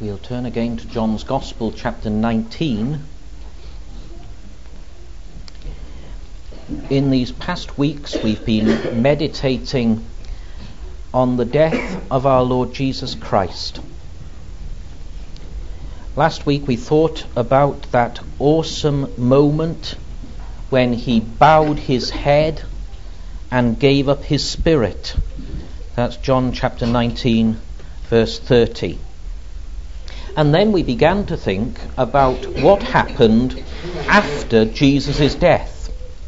We'll turn again to John's Gospel, chapter 19. In these past weeks, we've been meditating on the death of our Lord Jesus Christ. Last week we thought about that awesome moment when he bowed his head and gave up his spirit. That's John chapter 19, verse 30. And then we began to think about what happened after Jesus' death.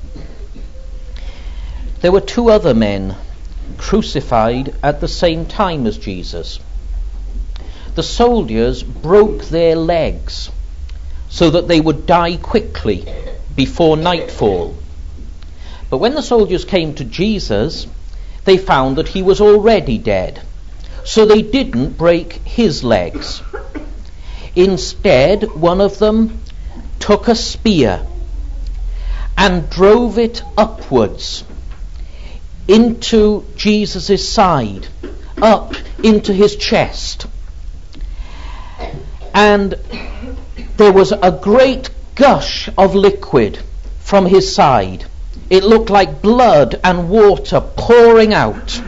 There were two other men crucified at the same time as Jesus. The soldiers broke their legs so that they would die quickly before nightfall. But when the soldiers came to Jesus, they found that he was already dead. So they didn't break his legs. Instead, one of them took a spear and drove it upwards into Jesus' side, up into his chest. And there was a great gush of liquid from his side. It looked like blood and water pouring out.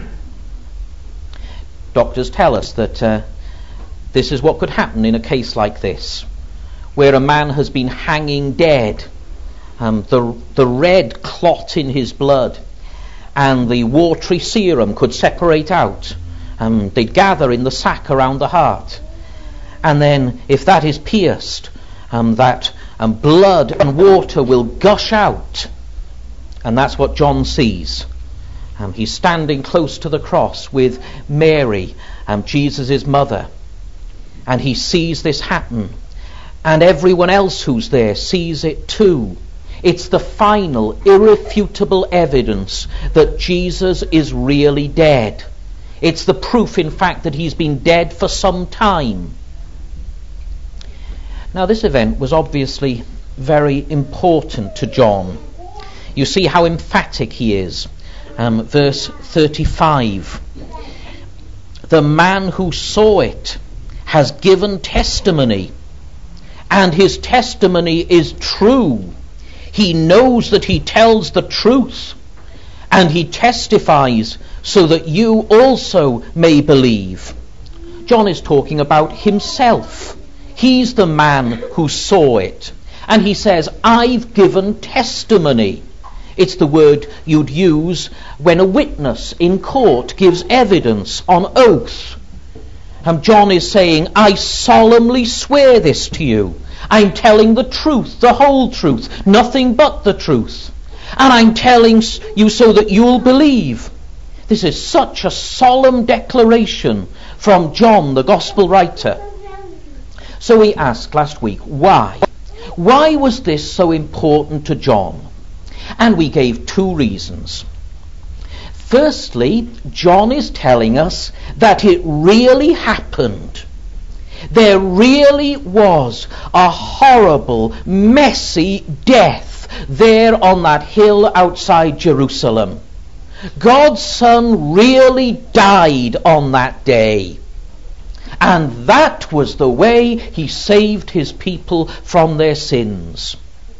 Doctors tell us that this is what could happen in a case like this, where a man has been hanging dead, the red clot in his blood and the watery serum could separate out. They'd gather in the sac around the heart. And then if that is pierced, that blood and water will gush out. And that's what John sees. He's standing close to the cross with Mary, Jesus' mother. And he sees this happen. And everyone else who's there sees it too. It's the final, irrefutable evidence that Jesus is really dead. It's the proof, in fact, that he's been dead for some time. Now, this event was obviously very important to John. You see how emphatic he is. Verse 35. The man who saw it has given testimony, and his testimony is true. He knows that he tells the truth, and he testifies so that you also may believe. John is talking about himself. He's the man who saw it. And he says, I've given testimony. It's the word you'd use when a witness in court gives evidence on oath. And John is saying, I solemnly swear this to you. I'm telling the truth, the whole truth, nothing but the truth. And I'm telling you so that you'll believe. This is such a solemn declaration from John, the gospel writer. So we asked last week, why? Why was this so important to John? And we gave two reasons. Firstly, John is telling us that it really happened. There really was a horrible, messy death there on that hill outside Jerusalem. God's Son really died on that day. And that was the way he saved his people from their sins.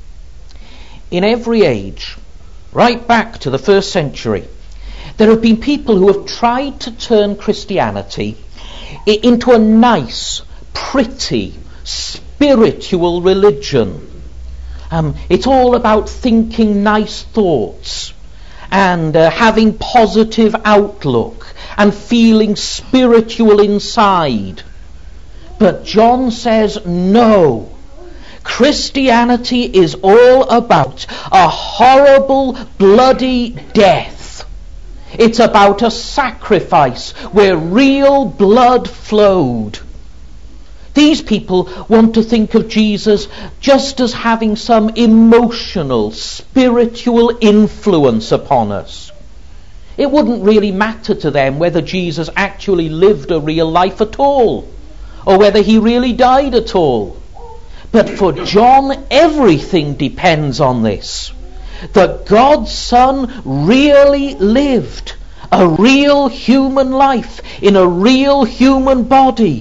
In every age, right back to the first century, there have been people who have tried to turn Christianity into a nice, pretty, spiritual religion. It's all about thinking nice thoughts and having positive outlook and feeling spiritual inside. But John says no. Christianity is all about a horrible, bloody death. It's about a sacrifice where real blood flowed. These people want to think of Jesus just as having some emotional, spiritual influence upon us. It wouldn't really matter to them whether Jesus actually lived a real life at all, or whether he really died at all. But for John, everything depends on this. That God's Son really lived a real human life in a real human body.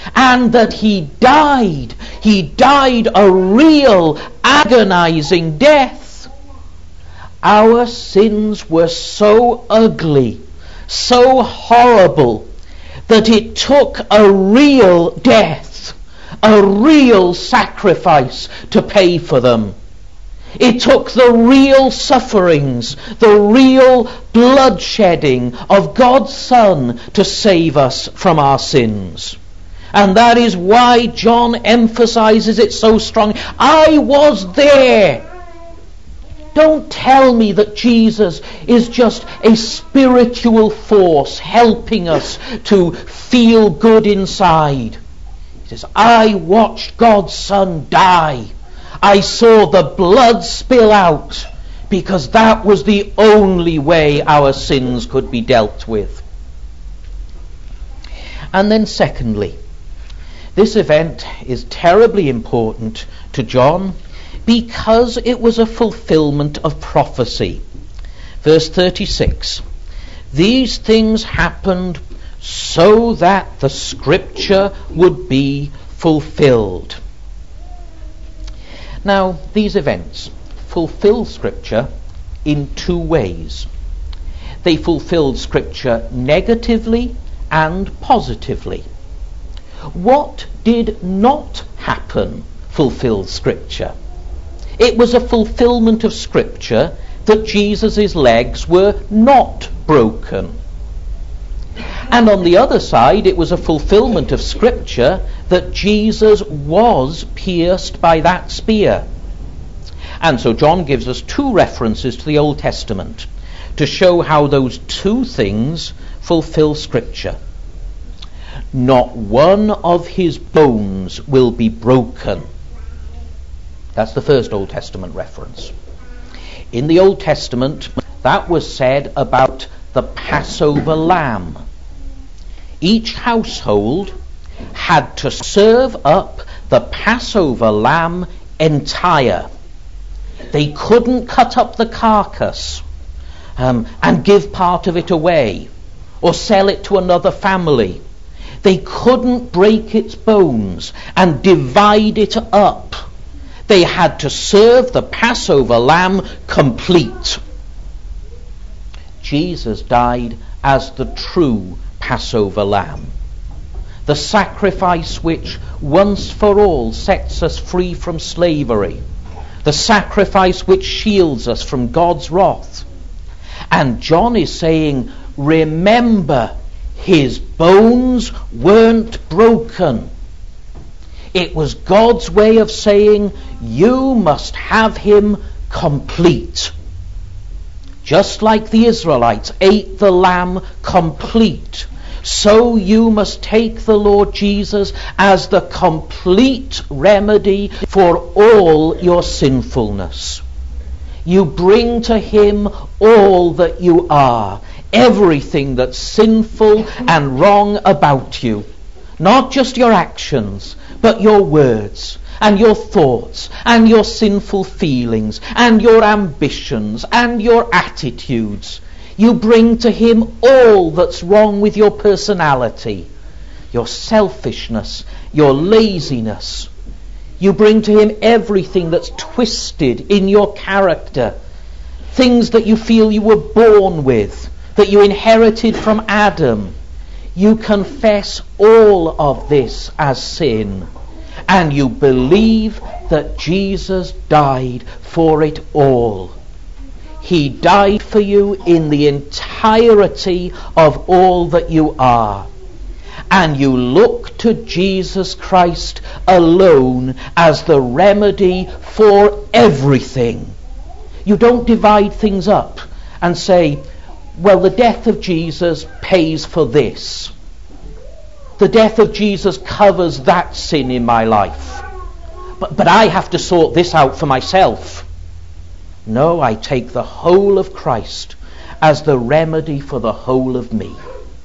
and that he died. He died a real agonizing death. Our sins were so ugly, so horrible, that it took a real death, a real sacrifice to pay for them. It took the real sufferings, the real bloodshedding of God's Son to save us from our sins. And that is why John emphasizes it so strongly. I was there. Don't tell me that Jesus is just a spiritual force helping us to feel good inside. He says, I watched God's Son die. I saw the blood spill out, because that was the only way our sins could be dealt with. And then secondly, this event is terribly important to John because it was a fulfillment of prophecy. Verse 36, these things happened so that the scripture would be fulfilled. Now, these events fulfill Scripture in two ways. They fulfilled Scripture negatively and positively. What did not happen fulfilled Scripture? It was a fulfillment of Scripture that Jesus' legs were not broken. And on the other side, it was a fulfillment of Scripture that Jesus was pierced by that spear. And so John gives us two references to the Old Testament to show how those two things fulfill Scripture. Not one of his bones will be broken. That's the first Old Testament reference. In the Old Testament, that was said about the Passover lamb. Each household had to serve up the Passover lamb entire. They couldn't cut up the carcass and give part of it away or sell it to another family. They couldn't break its bones and divide it up. They had to serve the Passover lamb complete. Jesus died as the true Passover lamb, the sacrifice which once for all sets us free from slavery, the sacrifice which shields us from God's wrath. And John is saying, remember, his bones weren't broken. It was God's way of saying, you must have him complete. Just like the Israelites ate the lamb complete, so you must take the Lord Jesus as the complete remedy for all your sinfulness. You bring to him all that you are, everything that's sinful and wrong about you. Not just your actions, but your words and your thoughts and your sinful feelings and your ambitions and your attitudes. You bring to him all that's wrong with your personality, your selfishness, your laziness. You bring to him everything that's twisted in your character, things that you feel you were born with, that you inherited from Adam. You confess all of this as sin, and you believe that Jesus died for it all. He died for you in the entirety of all that you are. And you look to Jesus Christ alone as the remedy for everything. You don't divide things up and say, well, the death of Jesus pays for this. The death of Jesus covers that sin in my life. But I have to sort this out for myself. No, I take the whole of Christ as the remedy for the whole of me.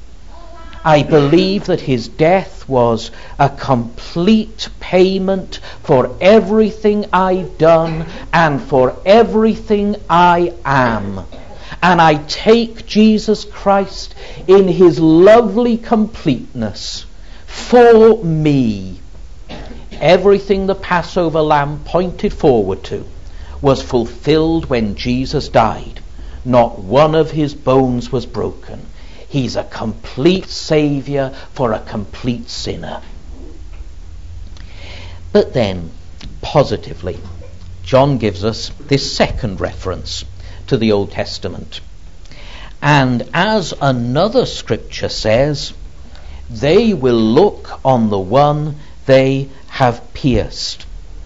I believe that his death was a complete payment for everything I've done and for everything I am. And I take Jesus Christ in his lovely completeness, for me. Everything the Passover lamb pointed forward to was fulfilled when Jesus died. Not one of his bones was broken. He's a complete Saviour for a complete sinner. But then, positively, John gives us this second reference to the Old Testament. And as another scripture says, they will look on the one they have pierced.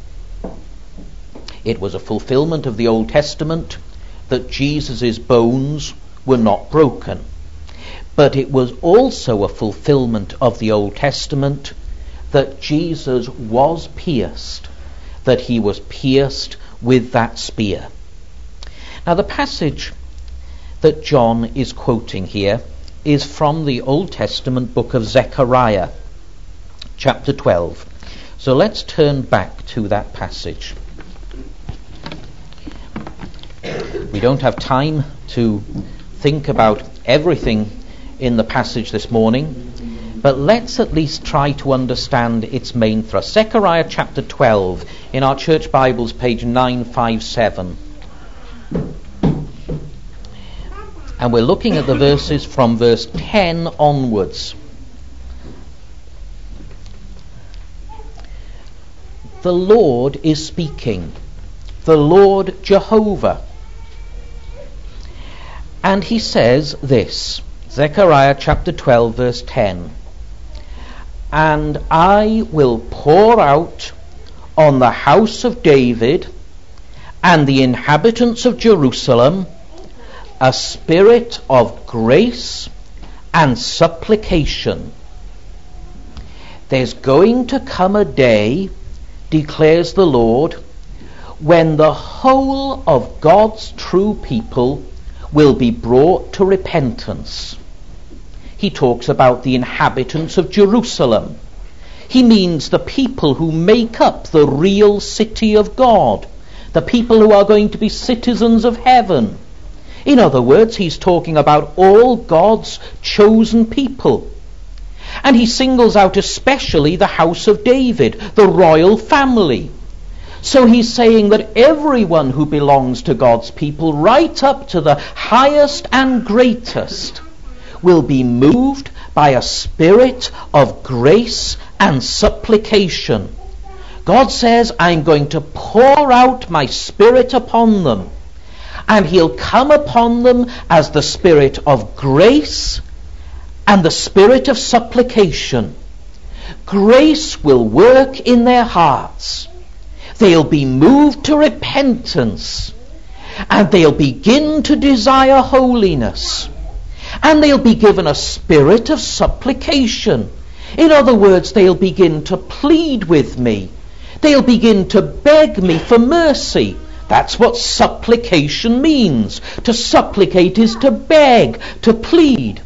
It was a fulfillment of the Old Testament that Jesus' bones were not broken. But it was also a fulfillment of the Old Testament that Jesus was pierced, that he was pierced with that spear. Now the passage that John is quoting here is from the Old Testament book of Zechariah, chapter 12. So let's turn back to that passage. We don't have time to think about everything in the passage this morning, but let's at least try to understand its main thrust. Zechariah chapter 12, in our church Bibles, page 957. And we're looking at the verses from verse 10 onwards. The Lord is speaking, the Lord Jehovah. And he says this, Zechariah chapter 12 verse 10, and I will pour out on the house of David and the inhabitants of Jerusalem a spirit of grace and supplication. There's going to come a day, declares the Lord, when the whole of God's true people will be brought to repentance. He talks about the inhabitants of Jerusalem. He means the people who make up the real city of God, the people who are going to be citizens of heaven. In other words, he's talking about all God's chosen people. And he singles out especially the house of David, the royal family. So he's saying that everyone who belongs to God's people, right up to the highest and greatest, will be moved by a spirit of grace and supplication. God says, I'm going to pour out my spirit upon them, and he'll come upon them as the spirit of grace and the spirit of supplication. Grace will work in their hearts. They'll be moved to repentance, and they'll begin to desire holiness, and they'll be given a spirit of supplication. In other words, they'll begin to plead with me. They'll begin to beg me for mercy. That's what supplication means. To supplicate is to beg, to plead.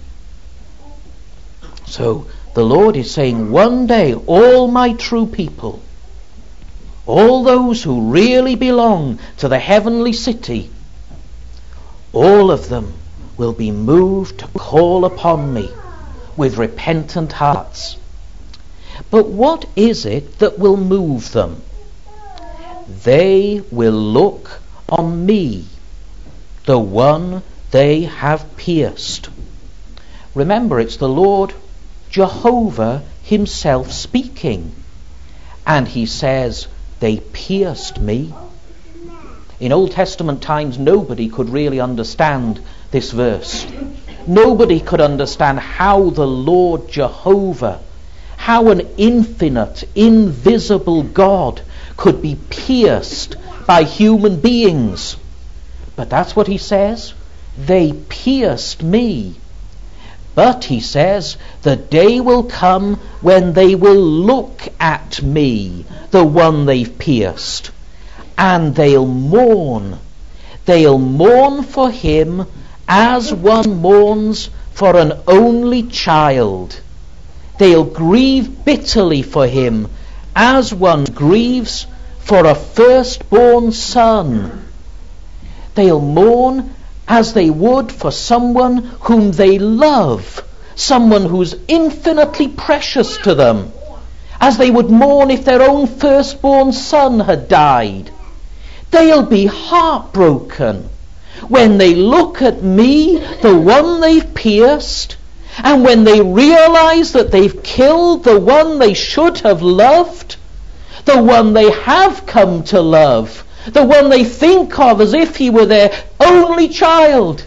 So the Lord is saying, one day all my true people, all those who really belong to the heavenly city, all of them will be moved to call upon me with repentant hearts. But what is it that will move them? They will look on me, the one they have pierced. Remember, it's the Lord Jehovah himself speaking. And he says, they pierced me. In Old Testament times, nobody could really understand this verse. Nobody could understand how the Lord Jehovah, how an infinite, invisible God could be pierced by human beings. But that's what he says. They pierced me. But, he says, the day will come when they will look at me, the one they've pierced, and they'll mourn. They'll mourn for him as one mourns for an only child. They'll grieve bitterly for him as one grieves for a firstborn son. They'll mourn as they would for someone whom they love, someone who's infinitely precious to them, as they would mourn if their own firstborn son had died. They'll be heartbroken when they look at me, the one they've pierced, and when they realize that they've killed the one they should have loved, the one they have come to love, the one they think of as if he were their only child.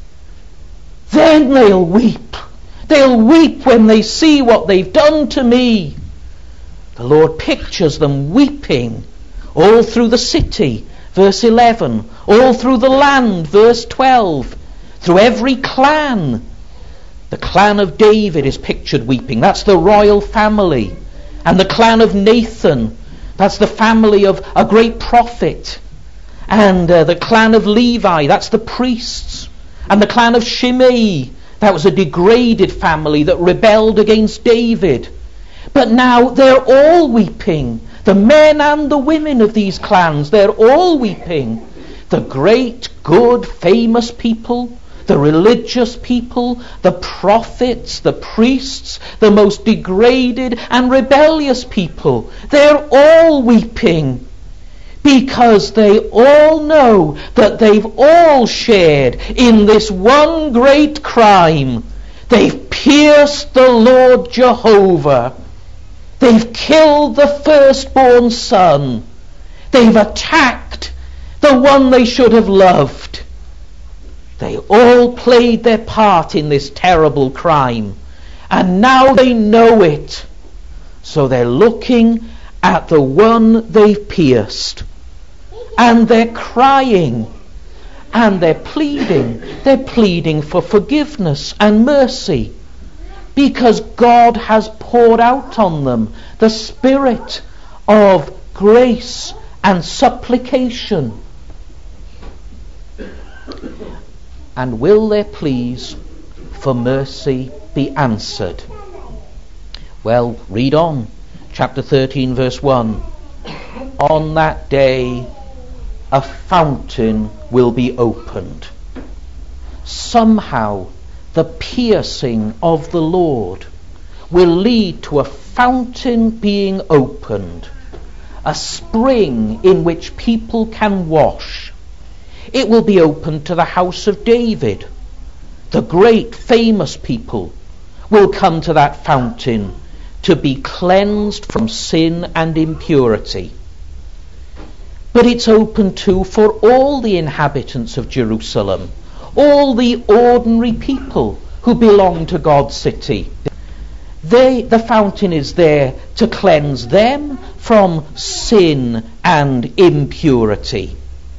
Then they'll weep. They'll weep when they see what they've done to me. The Lord pictures them weeping all through the city, verse 11, all through the land, verse 12, through every clan. The clan of David is pictured weeping. That's the royal family. And the clan of Nathan, that's the family of a great prophet. And the clan of Levi, that's the priests. And the clan of Shimei, that was a degraded family that rebelled against David. But now they're all weeping. The men and the women of these clans, they're all weeping. The great, good, famous people, the religious people, the prophets, the priests, the most degraded and rebellious people, they're all weeping, because they all know that they've all shared in this one great crime. They've pierced the Lord Jehovah. They've killed the firstborn son. They've attacked the one they should have loved. They all played their part in this terrible crime, and now they know it. So they're looking at the one they've pierced, and they're crying, and they're pleading. They're pleading for forgiveness and mercy, because God has poured out on them the spirit of grace and supplication. And will their pleas for mercy be answered? Well, read on. Chapter 13, verse 1. On that day, a fountain will be opened. Somehow, the piercing of the Lord will lead to a fountain being opened, a spring in which people can wash. It will be opened to the house of David. The great famous people will come to that fountain to be cleansed from sin and impurity. But it's open too for all the inhabitants of Jerusalem, all the ordinary people who belong to God's city. The fountain is there to cleanse them from sin and impurity.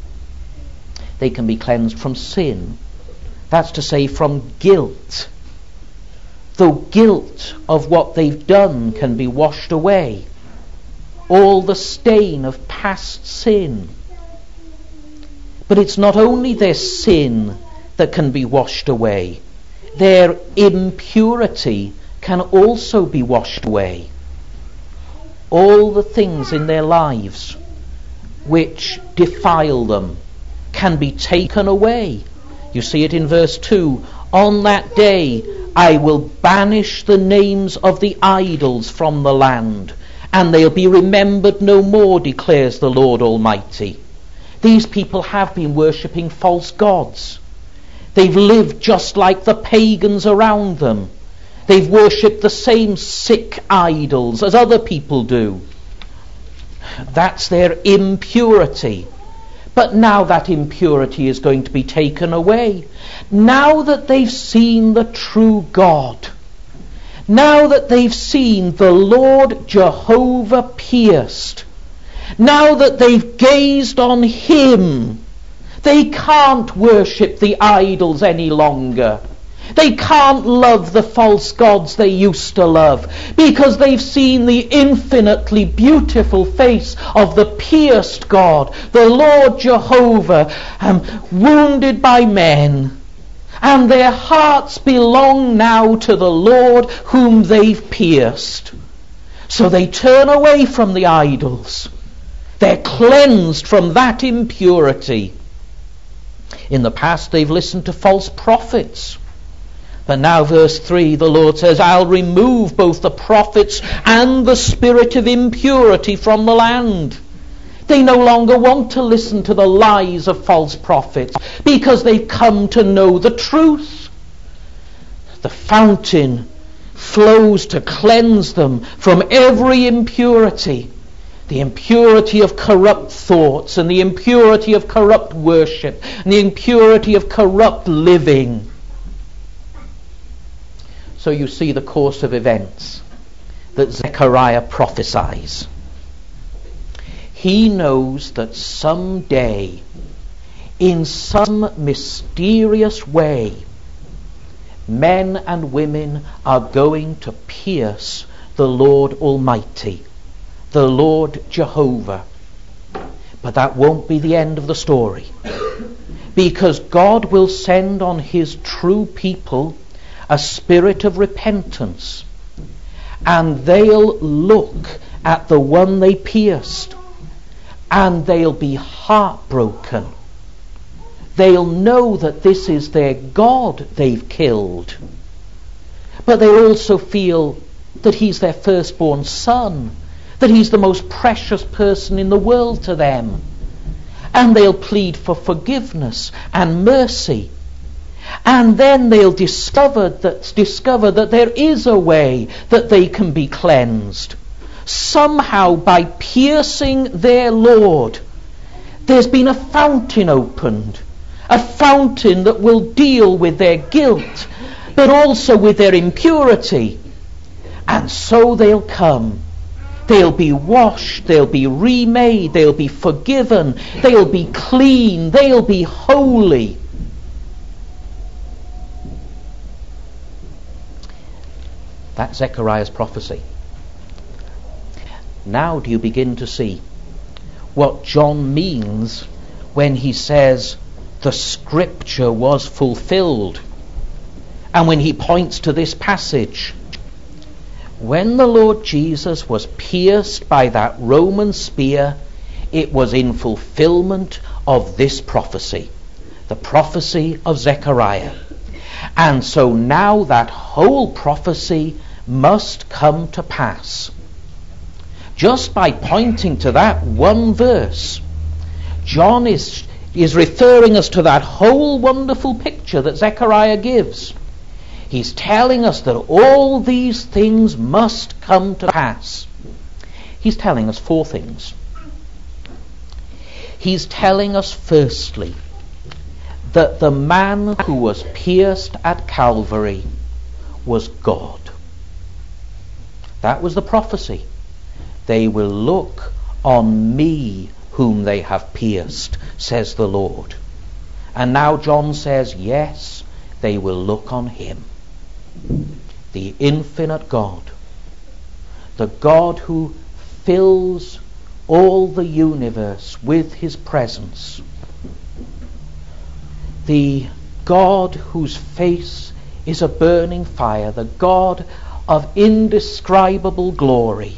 They can be cleansed from sin. That's to say, from guilt. The guilt of what they've done can be washed away. All the stain of past sin. But it's not only their sin that can be washed away. Their impurity can also be washed away. All the things in their lives which defile them can be taken away. You see it in verse 2. On that day I will banish the names of the idols from the land, and they'll be remembered no more, declares the Lord Almighty. These people have been worshipping false gods. They've lived just like the pagans around them. They've worshipped the same sick idols as other people do. That's their impurity. But now that impurity is going to be taken away. Now that they've seen the true God. Now that they've seen the Lord Jehovah pierced. Now that they've gazed on him. They can't worship the idols any longer. They can't love the false gods they used to love, because they've seen the infinitely beautiful face of the pierced God, the Lord Jehovah, wounded by men. And their hearts belong now to the Lord whom they've pierced. So they turn away from the idols. They're cleansed from that impurity. In the past they've listened to false prophets. But now verse 3, the Lord says, I'll remove both the prophets and the spirit of impurity from the land. They no longer want to listen to the lies of false prophets because they've come to know the truth. The fountain flows to cleanse them from every impurity. The impurity of corrupt thoughts and the impurity of corrupt worship and the impurity of corrupt living. So you see the course of events that Zechariah prophesies. He knows that someday, in some mysterious way, men and women are going to pierce the Lord Almighty, the Lord Jehovah. But that won't be the end of the story, because God will send on his true people a spirit of repentance, and they'll look at the one they pierced, and they'll be heartbroken. They'll know that this is their God they've killed, but they'll also feel that he's their firstborn son, that he's the most precious person in the world to them, and they'll plead for forgiveness and mercy. And then they'll discover that there is a way that they can be cleansed. Somehow, by piercing their Lord, there's been a fountain opened. A fountain that will deal with their guilt, but also with their impurity. And so they'll come. They'll be washed, they'll be remade, they'll be forgiven, they'll be clean, they'll be holy. That's Zechariah's prophecy. Now do you begin to see what John means when he says the scripture was fulfilled? And when he points to this passage, when the Lord Jesus was pierced by that Roman spear, it was in fulfillment of this prophecy, the prophecy of Zechariah. And so now that whole prophecy must come to pass. Just by pointing to that one verse, John is referring us to that whole wonderful picture that Zechariah gives. He's telling us that all these things must come to pass. He's telling us four things. He's telling us, firstly, that the man who was pierced at Calvary was God. That was the prophecy. They will look on me whom they have pierced, says the Lord. And now John says, yes, they will look on him. The infinite God. The God who fills all the universe with his presence. The God whose face is a burning fire. The God of indescribable glory.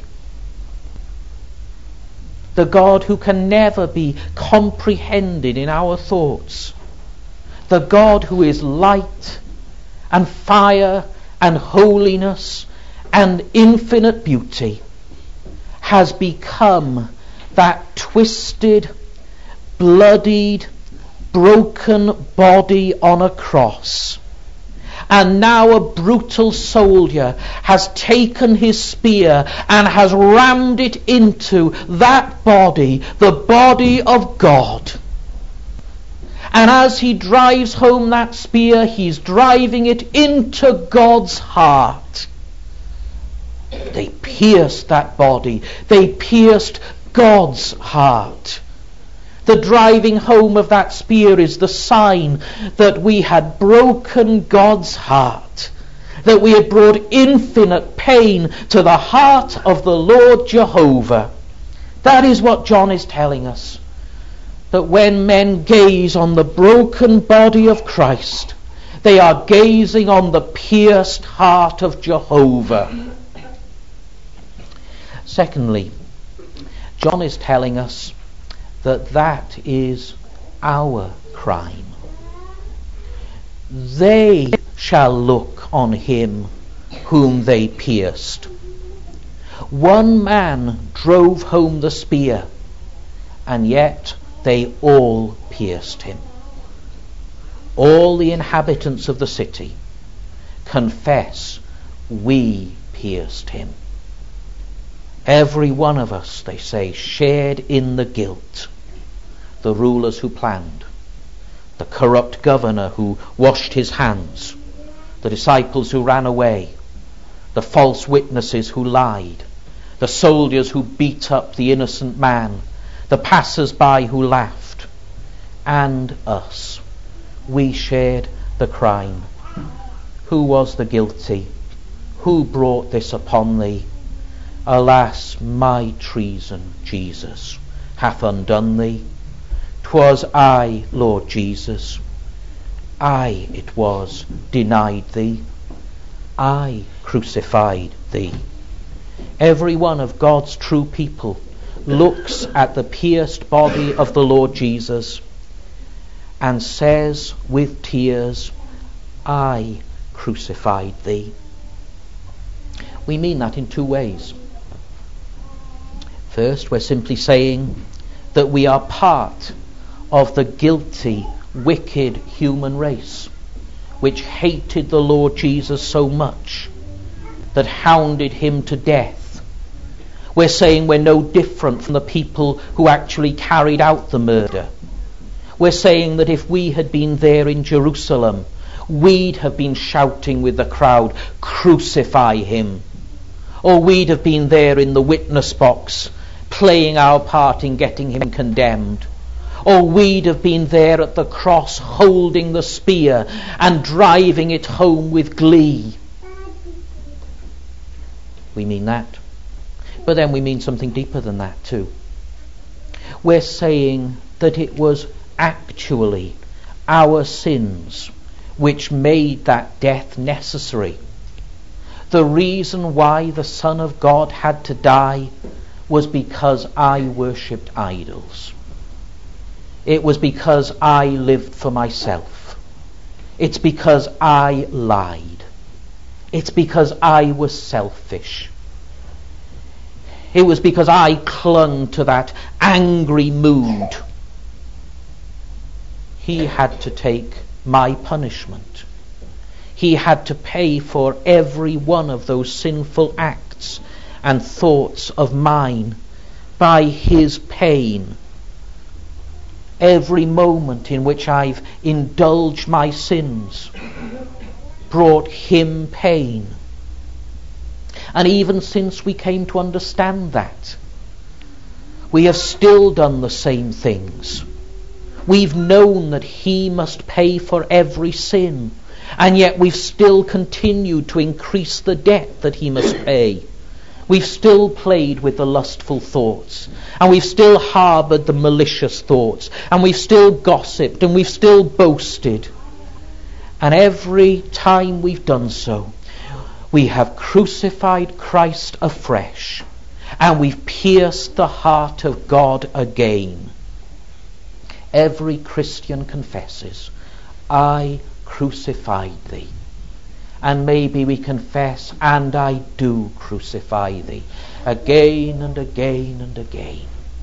The God who can never be comprehended in our thoughts. The God who is light and fire and holiness and infinite beauty has become that twisted, bloodied, broken body on a cross. And now a brutal soldier has taken his spear and has rammed it into that body, the body of God. And as he drives home that spear, he's driving it into God's heart. They pierced that body. They pierced God's heart. The driving home of that spear is the sign that we had broken God's heart, that we had brought infinite pain to the heart of the Lord Jehovah. That is what John is telling us. That when men gaze on the broken body of Christ, they are gazing on the pierced heart of Jehovah. Secondly, John is telling us that is our crime. They shall look on him whom they pierced. One man drove home the spear, and yet they all pierced him. All the inhabitants of the city confess, we pierced him. Every one of us, they say, shared in the guilt. The rulers who planned, the corrupt governor who washed his hands, the disciples who ran away, the false witnesses who lied, the soldiers who beat up the innocent man, the passers-by who laughed, and us. We shared the crime. Who was the guilty? Who brought this upon thee? Alas, my treason, Jesus, hath undone thee. 'Twas I, Lord Jesus, I it was denied thee. I crucified thee. Every one of God's true people looks at the pierced body of the Lord Jesus and says with tears, I crucified thee. We mean that in two ways. First, we're simply saying that we are part of the guilty, wicked human race which hated the Lord Jesus so much that hounded him to death. We're saying we're no different from the people who actually carried out the murder. We're saying that if we had been there in Jerusalem, we'd have been shouting with the crowd, crucify him. Or we'd have been there in the witness box, playing our part in getting him condemned. Or we'd have been there at the cross, holding the spear and driving it home with glee. We mean that. But then we mean something deeper than that too. We're saying that it was actually our sins which made that death necessary. The reason why the Son of God had to die was because I worshipped idols. It was because I lived for myself. It's because I lied. It's because I was selfish. It was because I clung to that angry mood. He had to take my punishment. He had to pay for every one of those sinful acts and thoughts of mine by his pain. Every moment in which I've indulged my sins brought him pain. And even since we came to understand that, we have still done the same things. We've known that he must pay for every sin, and yet we've still continued to increase the debt that he must pay. We've still played with the lustful thoughts, and we've still harboured the malicious thoughts, and we've still gossiped, and we've still boasted. And every time we've done so, we have crucified Christ afresh, and we've pierced the heart of God again. Every Christian confesses, I crucified thee. And maybe we confess, and I do crucify thee, again and again and again.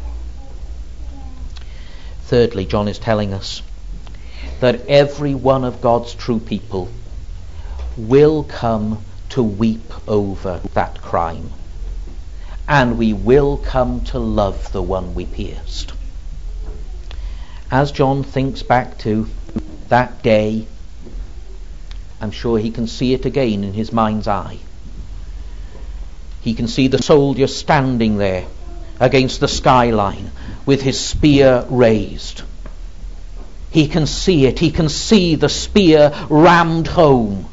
Thirdly, John is telling us that every one of God's true people will come to weep over that crime. And we will come to love the one we pierced. As John thinks back to that day, I'm sure he can see it again in his mind's eye. He can see the soldier standing there against the skyline with his spear raised. He can see it. He can see the spear rammed home.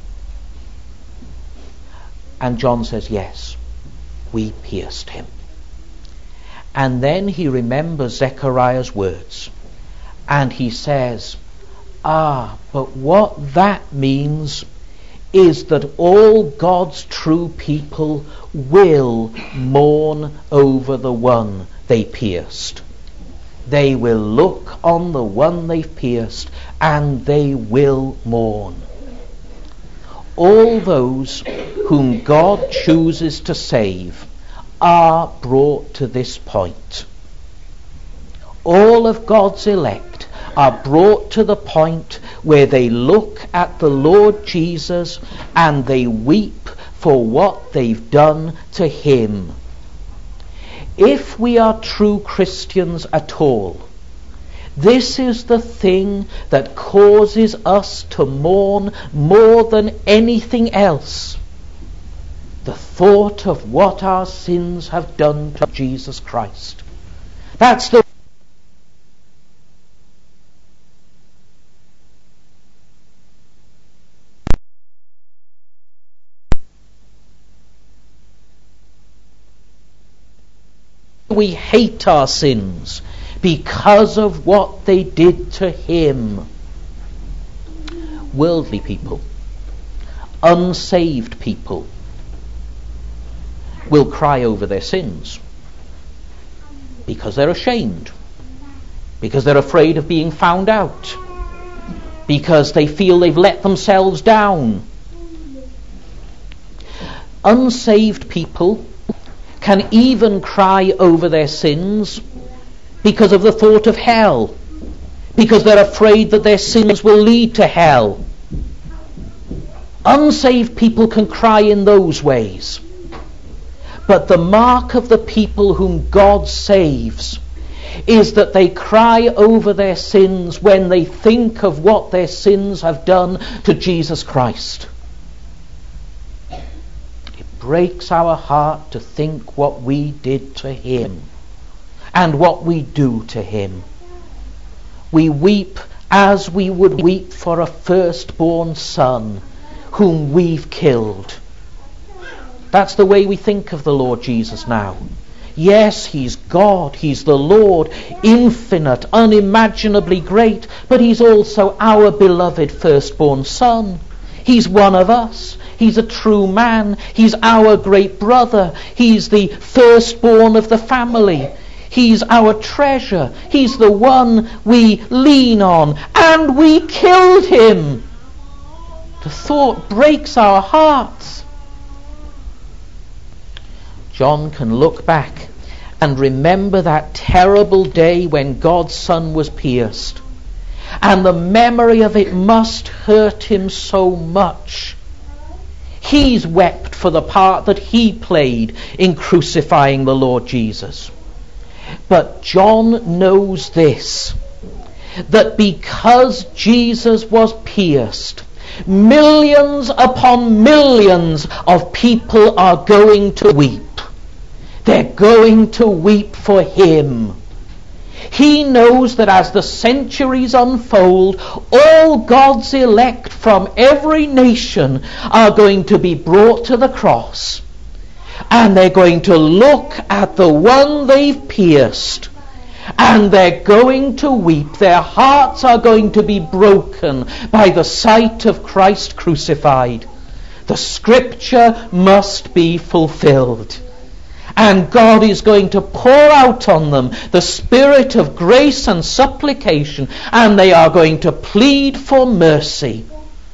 And John says, yes, we pierced him. And then he remembers Zechariah's words. And he says, but what that means is that all God's true people will mourn over the one they pierced. They will look on the one they've pierced and they will mourn. all those whom God chooses to save are brought to this point. All of God's elect are brought to the point where they look at the Lord Jesus and they weep for what they've done to him. If we are true Christians at all, this is the thing that causes us to mourn more than anything else. The thought of what our sins have done to Jesus Christ. That's the we hate our sins because of what they did to him. Worldly people, unsaved people, will cry over their sins because they're ashamed, because they're afraid of being found out, because they feel they've let themselves down. Unsaved people can even cry over their sins because of the thought of hell, because they're afraid that their sins will lead to hell. Unsaved people can cry in those ways. But the mark of the people whom God saves is that they cry over their sins when they think of what their sins have done to Jesus Christ. Breaks our heart to think what we did to him and what we do to him. We weep as we would weep for a firstborn son whom we've killed. That's the way we think of the Lord Jesus now. Yes, he's God, he's the Lord, infinite, unimaginably great, but he's also our beloved firstborn son. He's one of us. He's a true man. He's our great brother. He's the firstborn of the family. He's our treasure. He's the one we lean on. And we killed him. The thought breaks our hearts. John can look back and remember that terrible day when God's Son was pierced. And the memory of it must hurt him so much. He's wept for the part that he played in crucifying the Lord Jesus. But John knows this, that because Jesus was pierced, millions upon millions of people are going to weep. They're going to weep for him. He knows that as the centuries unfold, all God's elect from every nation are going to be brought to the cross. And they're going to look at the one they've pierced. And they're going to weep. Their hearts are going to be broken by the sight of Christ crucified. The scripture must be fulfilled. And God is going to pour out on them the spirit of grace and supplication, and they are going to plead for mercy.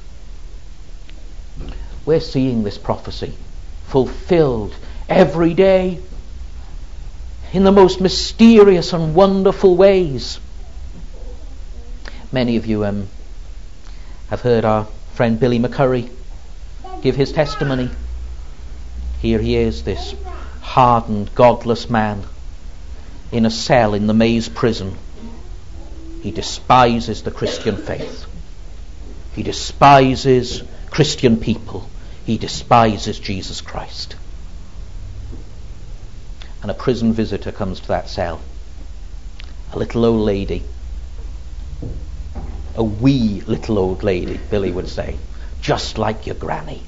We're seeing this prophecy fulfilled every day in the most mysterious and wonderful ways. Many of you have heard our friend Billy McCurry give his testimony. Here he is, this hardened, godless man in a cell in the Maze prison. He despises the Christian faith. He despises Christian people. He despises Jesus Christ. And a prison visitor comes to that cell. A little old lady. A wee little old lady, Billy would say. Just like your granny.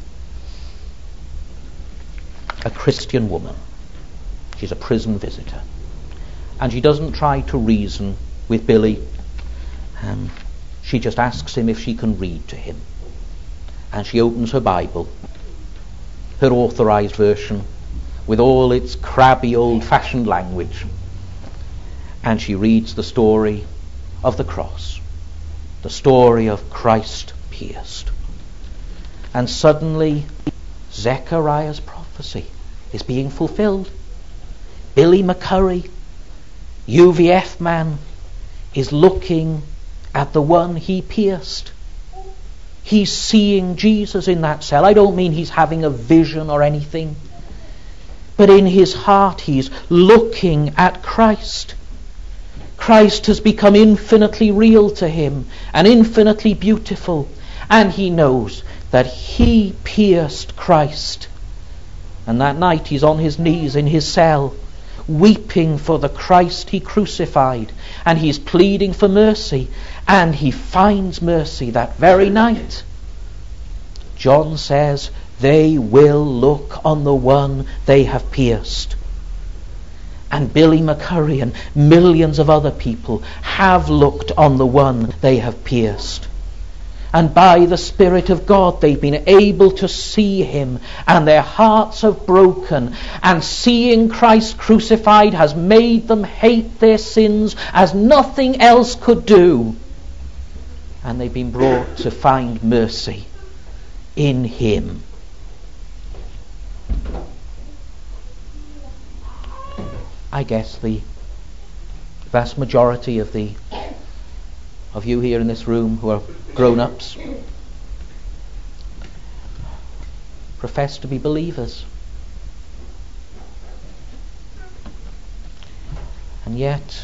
A Christian woman. She's a prison visitor. And she doesn't try to reason with Billy. She just asks him if she can read to him. And she opens her Bible, her authorized version, with all its crabby old-fashioned language. And she reads the story of the cross, the story of Christ pierced. And suddenly, Zechariah's prophecy is being fulfilled. Billy McCurry, UVF man, is looking at the one he pierced. He's seeing Jesus in that cell. I don't mean he's having a vision or anything, but in his heart he's looking at Christ. Christ has become infinitely real to him and infinitely beautiful, and he knows that he pierced Christ. And that night he's on his knees in his cell, weeping for the Christ he crucified, and he's pleading for mercy, and he finds mercy that very night. John says they will look on the one they have pierced. And Billy McCurry and millions of other people have looked on the one they have pierced. And by the Spirit of God they've been able to see him, and their hearts have broken, and seeing Christ crucified has made them hate their sins as nothing else could do. And they've been brought to find mercy in him. I guess the vast majority of you here in this room who are grown-ups profess to be believers. And yet,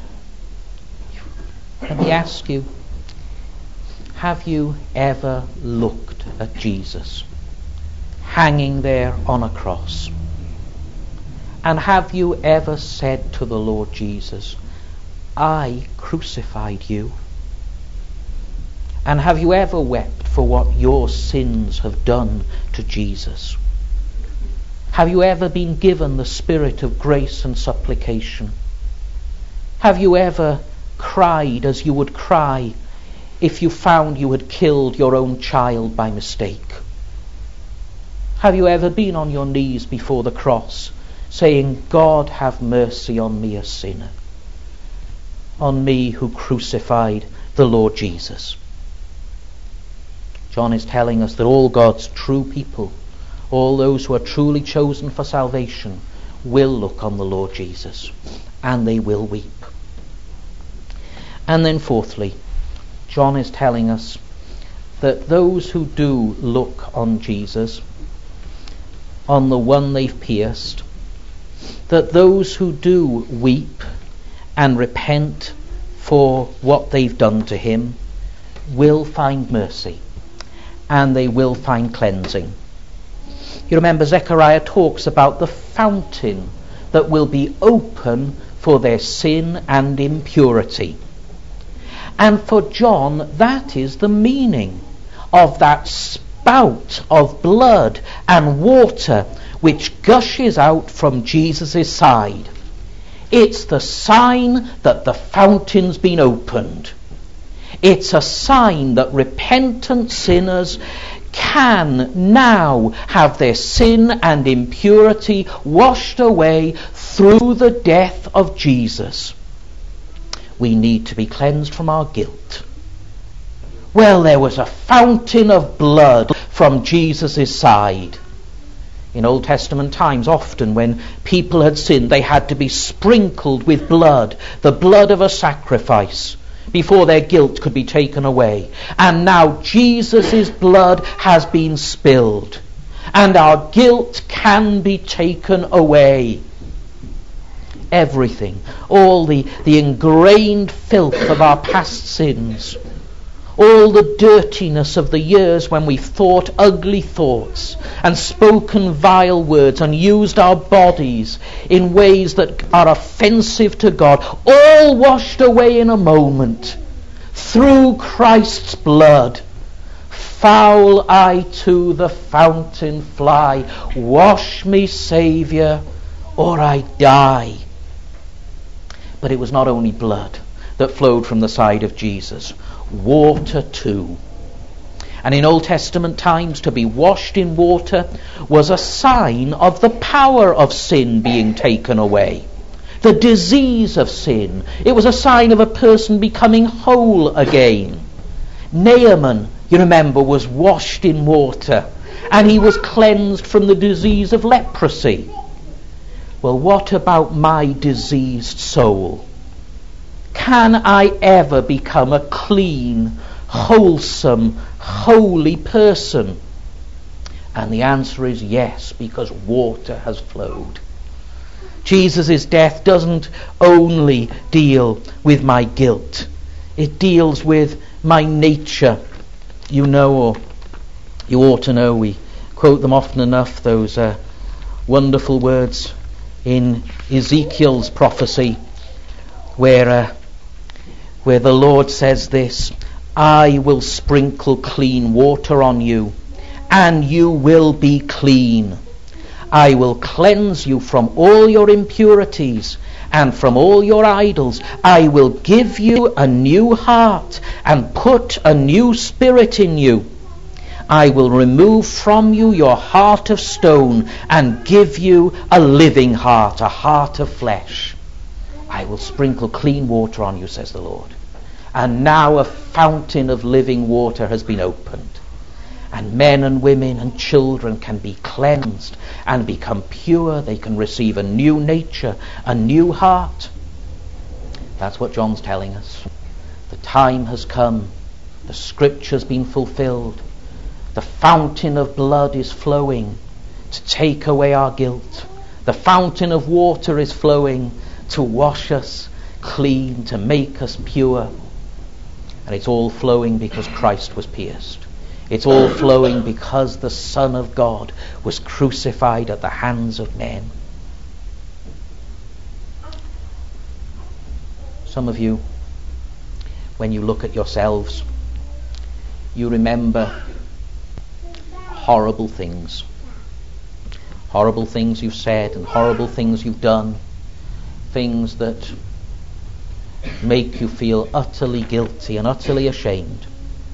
let me ask you, have you ever looked at Jesus hanging there on a cross? And have you ever said to the Lord Jesus, I crucified you? And have you ever wept for what your sins have done to Jesus? Have you ever been given the spirit of grace and supplication? Have you ever cried as you would cry if you found you had killed your own child by mistake? Have you ever been on your knees before the cross saying, God, have mercy on me, a sinner, on me who crucified the Lord Jesus? John is telling us that all God's true people, all those who are truly chosen for salvation, will look on the Lord Jesus, and they will weep. And then fourthly, John is telling us that those who do look on Jesus, on the one they've pierced, that those who do weep and repent for what they've done to him will find mercy, and they will find cleansing. You remember Zechariah talks about the fountain that will be open for their sin and impurity. And for John, that is the meaning of that spout of blood and water which gushes out from Jesus' side. It's the sign that the fountain's been opened. It's a sign that repentant sinners can now have their sin and impurity washed away through the death of Jesus. We need to be cleansed from our guilt. Well, there was a fountain of blood from Jesus' side. In Old Testament times, often when people had sinned, they had to be sprinkled with blood, the blood of a sacrifice, before their guilt could be taken away. And now Jesus' blood has been spilled, and our guilt can be taken away. Everything, all the ingrained filth of our past sins, all the dirtiness of the years when we've thought ugly thoughts and spoken vile words and used our bodies in ways that are offensive to God, all washed away in a moment through Christ's blood. Foul I to the fountain fly, wash me, Saviour, or I die. But it was not only blood that flowed from the side of Jesus, water too. And in Old Testament times, to be washed in water was a sign of the power of sin being taken away, the disease of sin. It was a sign of a person becoming whole again. Naaman you remember, was washed in water, and he was cleansed from the disease of leprosy. Well, what about my diseased soul? Can I ever become a clean, wholesome, holy person? And the answer is yes, because water has flowed. Jesus' death doesn't only deal with my guilt. It deals with my nature. You know, or you ought to know, we quote them often enough, those wonderful words in Ezekiel's prophecy, where the Lord says this: I will sprinkle clean water on you, and you will be clean. I will cleanse you from all your impurities and from all your idols. I will give you a new heart and put a new spirit in you. I will remove from you your heart of stone and give you a living heart, a heart of flesh. I will sprinkle clean water on you, says the Lord. And now a fountain of living water has been opened. And men and women and children can be cleansed and become pure. They can receive a new nature, a new heart. That's what John's telling us. The time has come. The scripture's been fulfilled. The fountain of blood is flowing to take away our guilt. The fountain of water is flowing to wash us clean, to make us pure. And it's all flowing because Christ was pierced. It's all flowing because the Son of God was crucified at the hands of men. Some of you, when you look at yourselves, you remember horrible things. Horrible things you've said and horrible things you've done. Things that make you feel utterly guilty and utterly ashamed.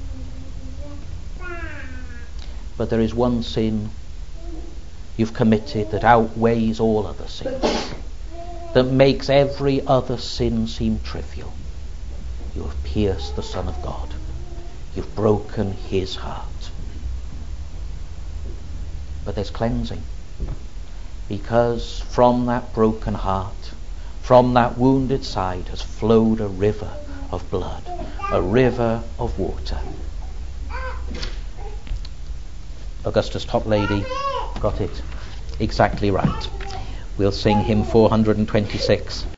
But there is one sin you've committed that outweighs all other sins, that makes every other sin seem trivial. You have pierced the Son of God. You've broken his heart. But there's cleansing, because from that broken heart, from that wounded side, has flowed a river of blood, a river of water. Augustus Toplady got it exactly right. We'll sing hymn 426.